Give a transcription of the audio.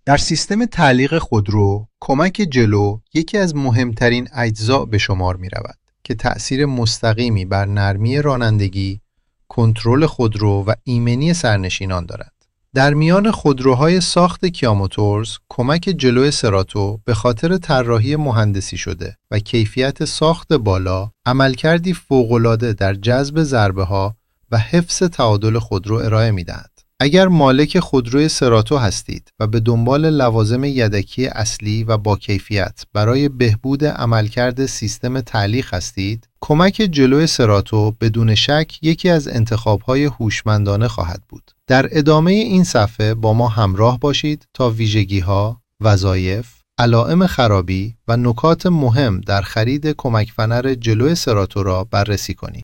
در سیستم تعلیق خودرو، کمک جلو یکی از مهمترین اجزا به شمار می رود که تأثیر مستقیمی بر نرمی رانندگی، کنترل خودرو و ایمنی سرنشینان دارد. در میان خودروهای ساخت کیا موتورز، کمک جلو سراتو به خاطر طراحی مهندسی شده و کیفیت ساخت بالا، عملکردی فوق‌العاده در جذب ضربه‌ها و حفظ تعادل خودرو ارائه می‌دهد. اگر مالک خودروی سراتو هستید و به دنبال لوازم یدکی اصلی و با کیفیت برای بهبود عملکرد سیستم تعلیق هستید، کمک جلوی سراتو بدون شک یکی از انتخاب‌های هوشمندانه خواهد بود. در ادامه این صفحه با ما همراه باشید تا ویژگی‌ها، وظایف، علائم خرابی و نکات مهم در خرید کمک فنر جلوی سراتو را بررسی کنیم.